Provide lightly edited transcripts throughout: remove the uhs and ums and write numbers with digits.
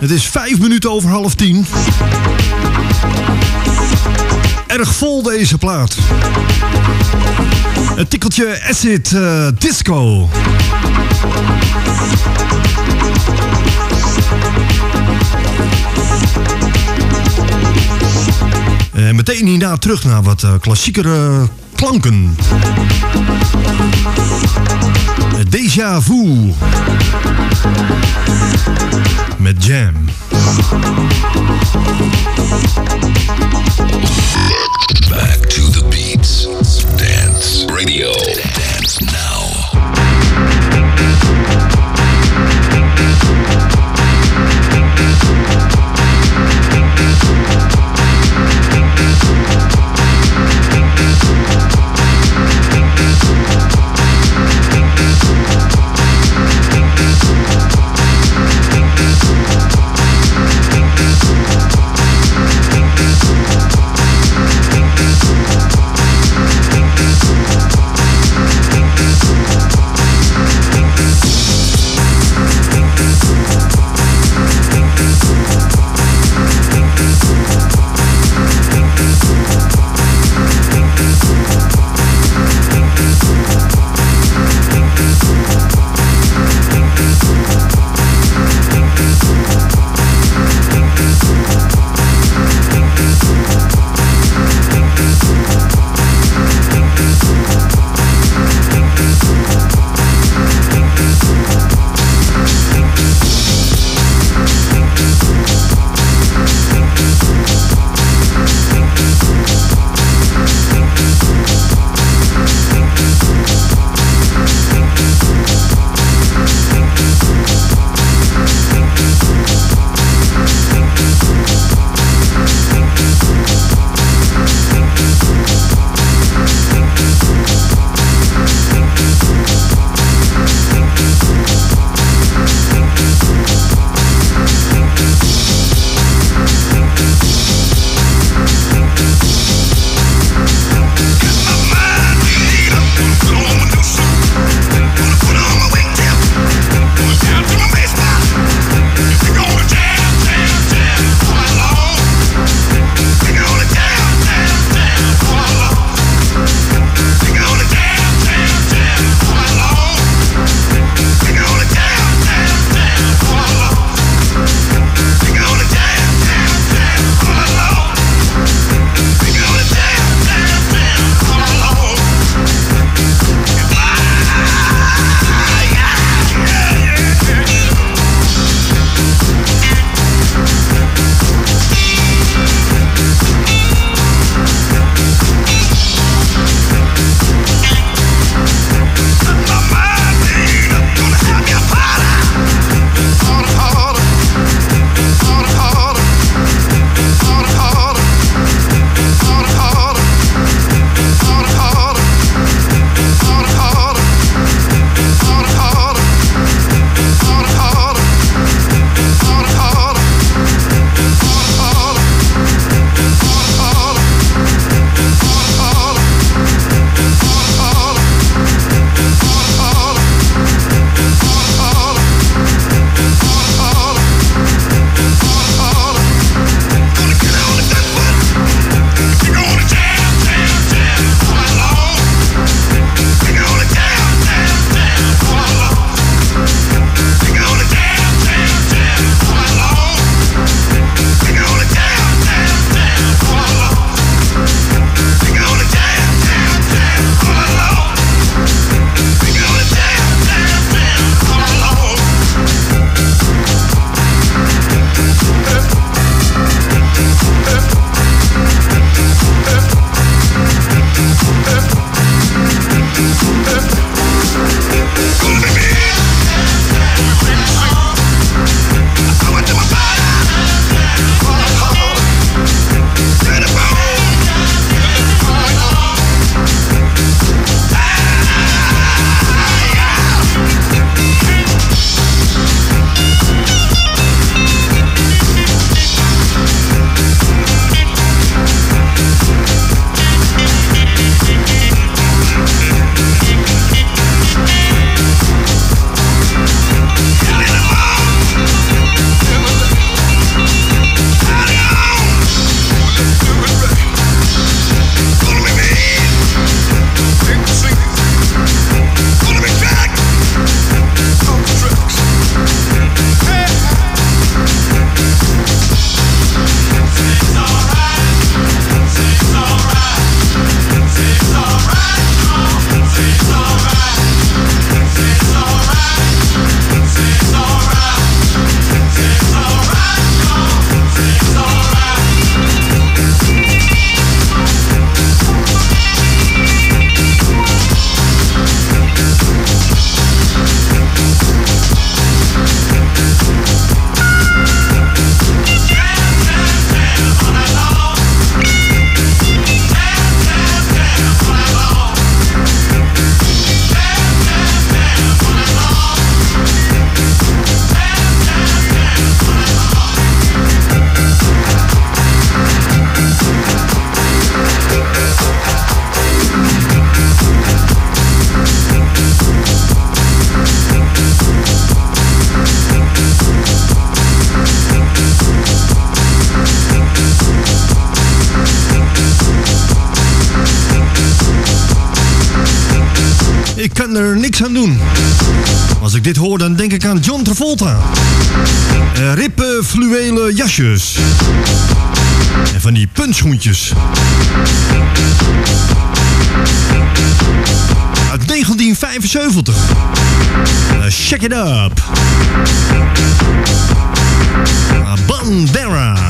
Het is 5 minuten over 9:30. Erg vol deze plaat. Een tikkeltje acid disco. En meteen hierna terug naar wat klassiekere klanken. Déjà Vu. Met Jam. Back to the beats. Dance Radio. Dance now. kan er niks aan doen. Als ik dit hoor, dan denk ik aan John Travolta. Rippen fluwelen jasjes. En van die puntschoentjes. Uit 1975. Check it up. Bandera.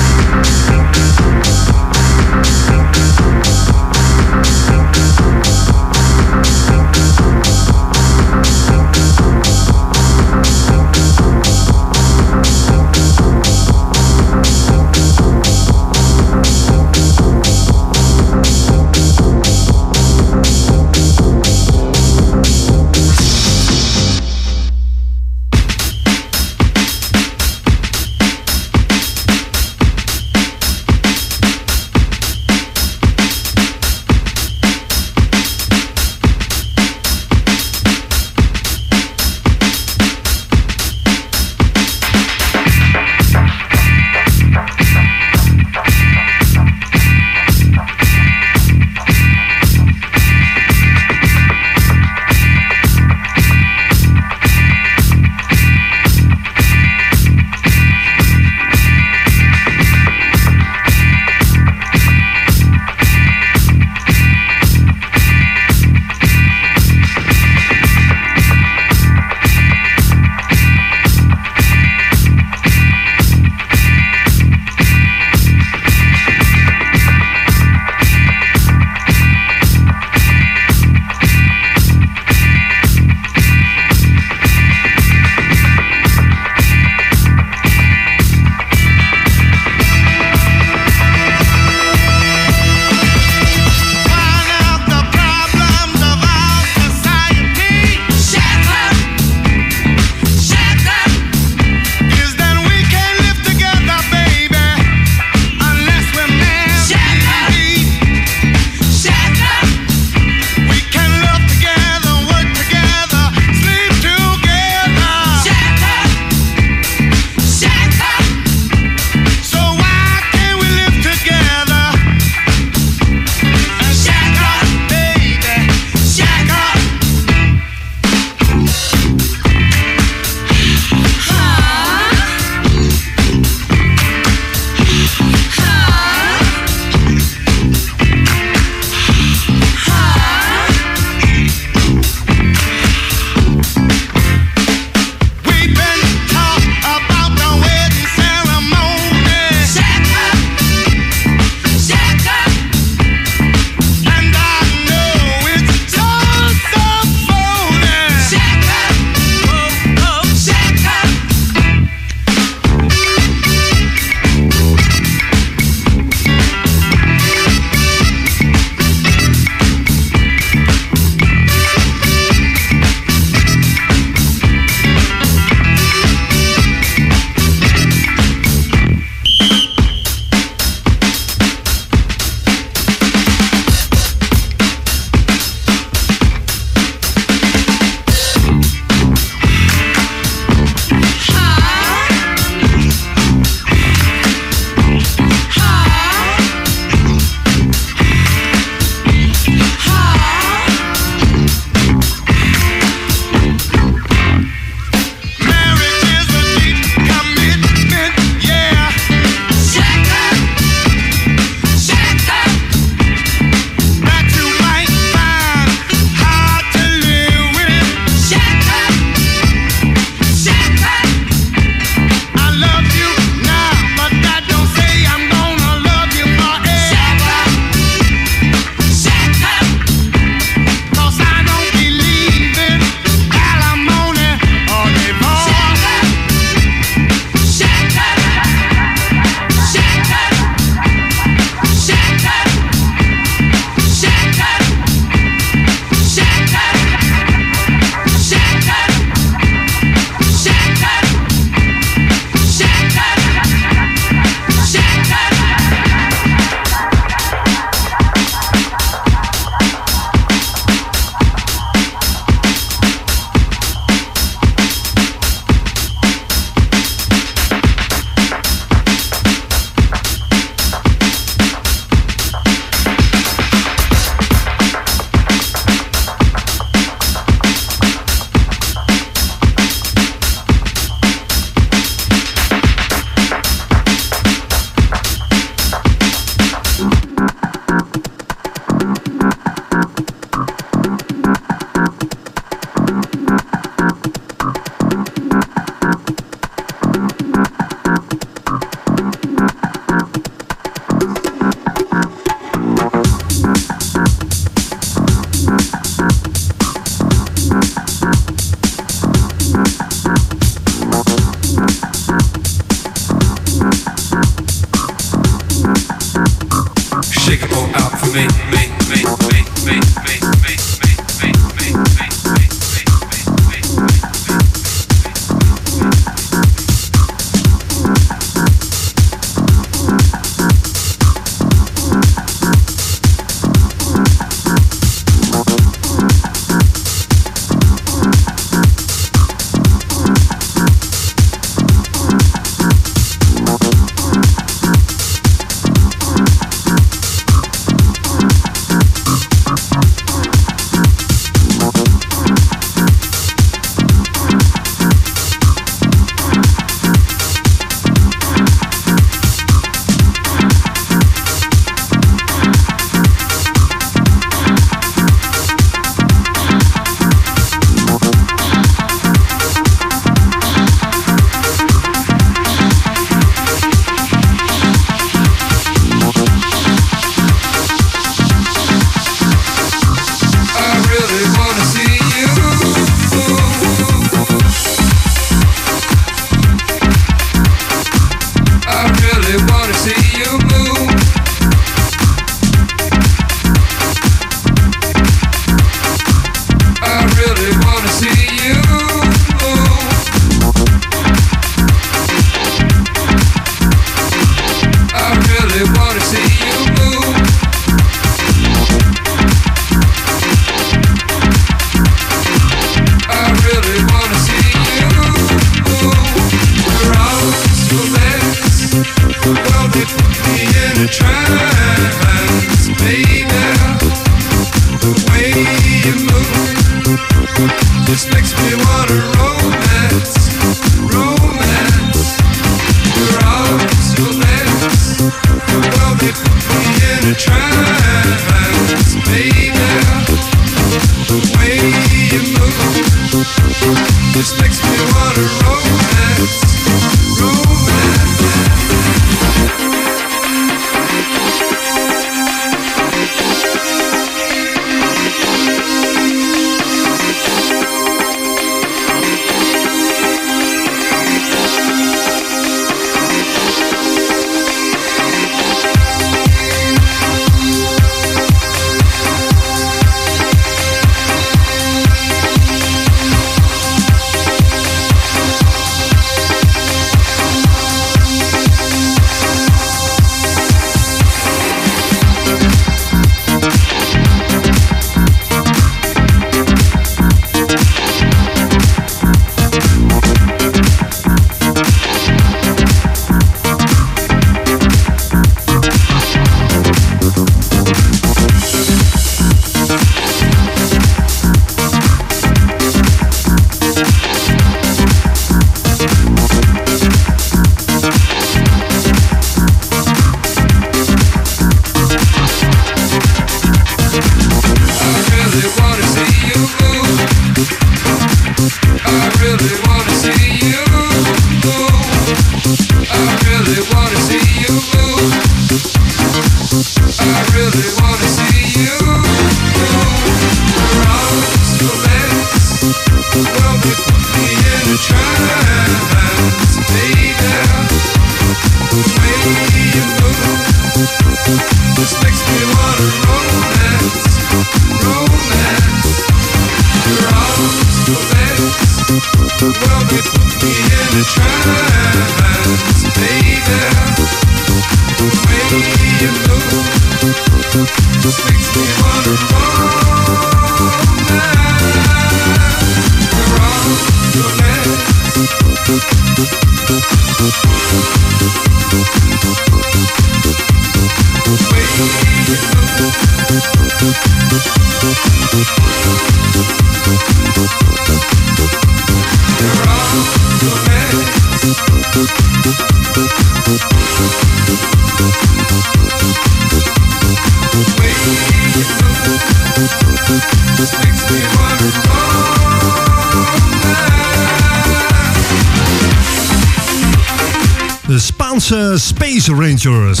De Spaanse Space Rangers.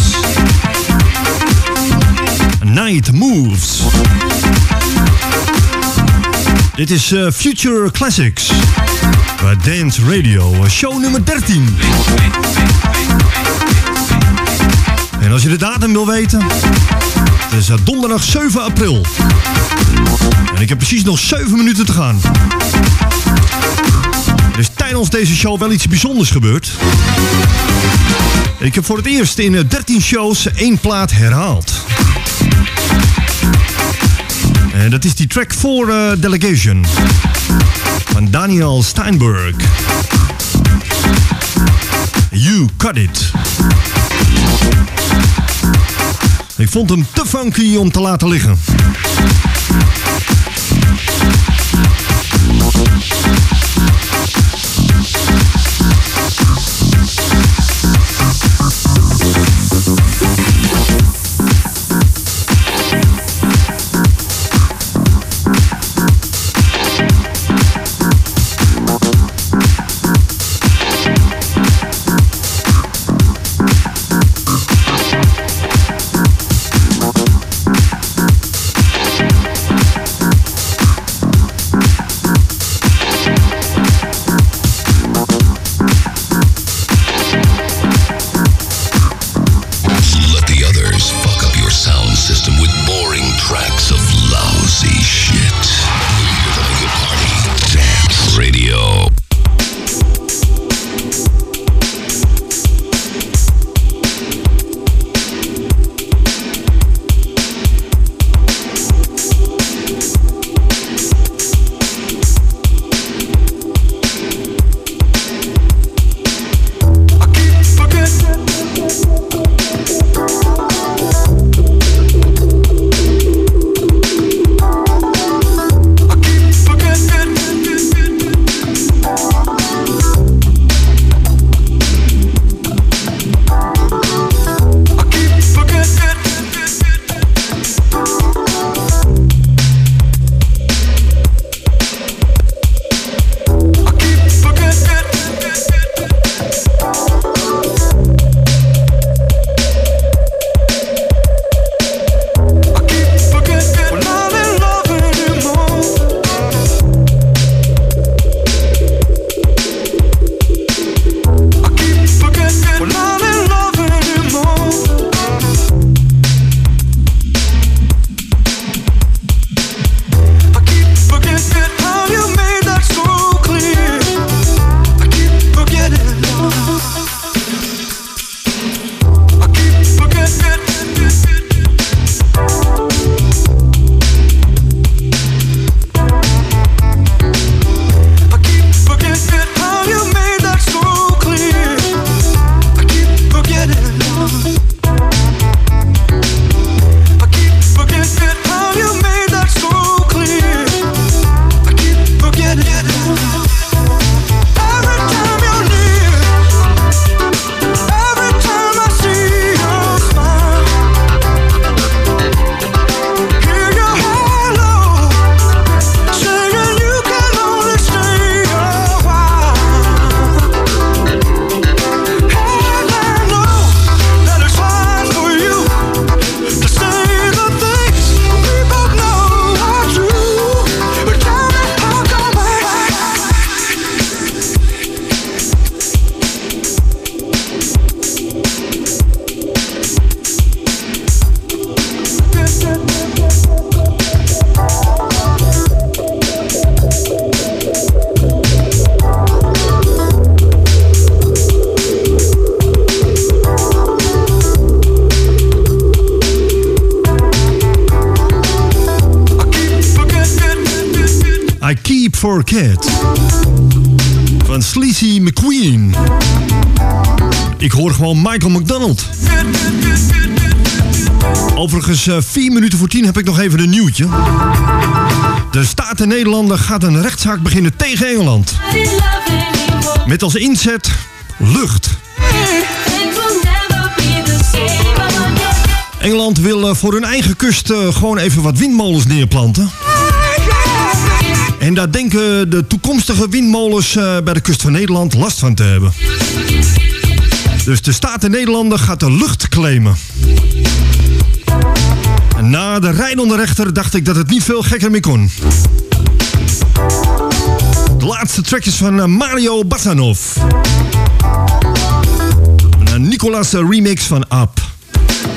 Night Moves. Dit is Future Classics. Bij Dance Radio, show nummer 13. En als je de datum wil weten, het is donderdag 7 april. En ik heb precies nog 7 minuten te gaan. Er is tijdens deze show wel iets bijzonders gebeurd. Ik heb voor het eerst in 13 shows 1 plaat herhaald. En dat is die track voor Delegation van Daniel Steinberg. You Cut It. Ik vond hem te funky om te laten liggen. Forget van Sleazy McQueen. Ik hoor gewoon Michael McDonald. Overigens, 4 minuten voor 10 heb ik nog even een nieuwtje. De Staten-Nederlanden gaat een rechtszaak beginnen tegen Engeland. Met als inzet lucht. Engeland wil voor hun eigen kust gewoon even wat windmolens neerplanten. En daar denken de toekomstige windmolens bij de kust van Nederland last van te hebben. Dus de Staten-Nederlanden gaat de lucht claimen. En na de rijdende rechter dacht ik dat het niet veel gekker meer kon. De laatste track is van Mario Basanov. Een Nicolas remix van Up.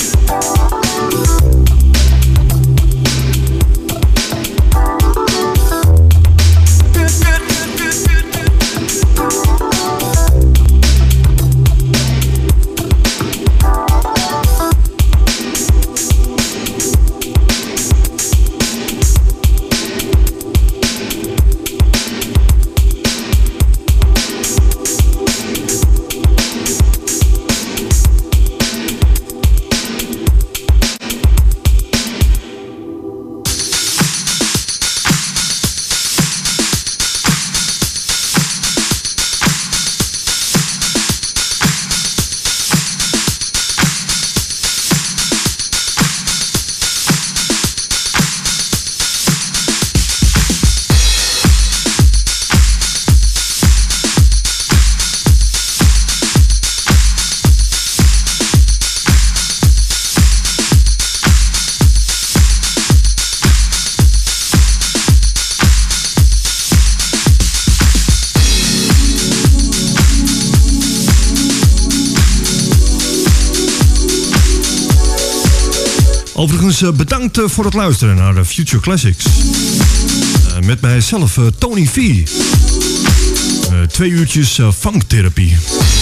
Overigens bedankt voor het luisteren naar de Future Classics. Met mijzelf Tony V. 2 uurtjes funktherapie.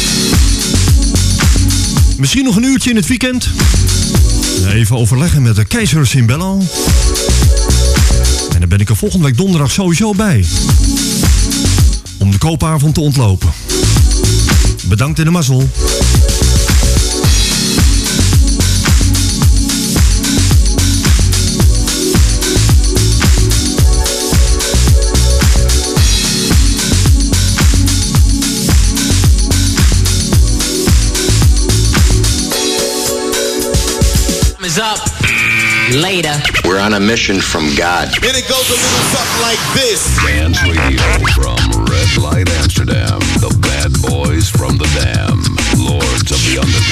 Misschien nog een uurtje in het weekend. Even overleggen met de Keizer Simbello. En dan ben ik er volgende week donderdag sowieso bij. Om de koopavond te ontlopen. Bedankt in de mazzel. Up later. We're on a mission from God. And it goes a little something like this. Dance Radio from Red Light Amsterdam. The bad boys from the Dam. Lords of the Underground.